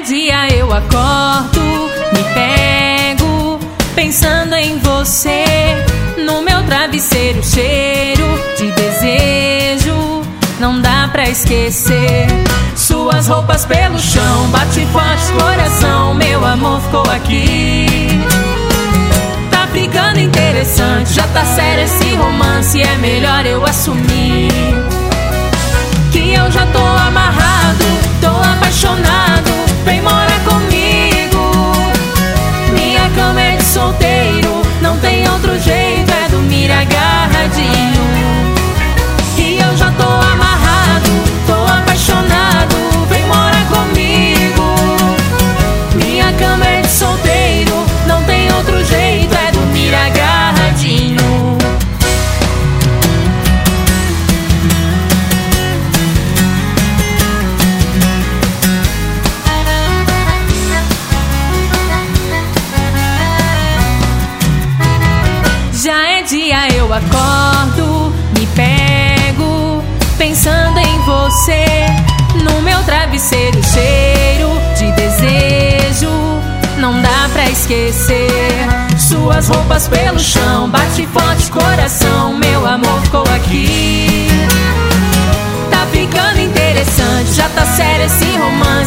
dia eu acordo, me pego pensando em você. No meu travesseiro, cheiro de desejo, não dá pra esquecer. Suas roupas pelo chão, bate forte coração, meu amor ficou aqui. Tá ficando interessante, já tá sério esse romance, é melhor eu assumir que eu já tô amarrado, tô apaixonado, vem morar comigo. Minha cama é de solteiro, não tem outro jeito, é dormir agarradinho. Que eu já tô amarrado, tô apaixonado, vem morar comigo. Minha cama é de solteiro, não tem outro jeito, é dormir agarradinho. Já é dia, eu acordo, me pego pensando em você. No meu travesseiro, cheiro de desejo, não dá pra esquecer. Suas roupas pelo chão, bate forte coração, meu amor ficou aqui. Tá ficando interessante, já tá sério esse romance,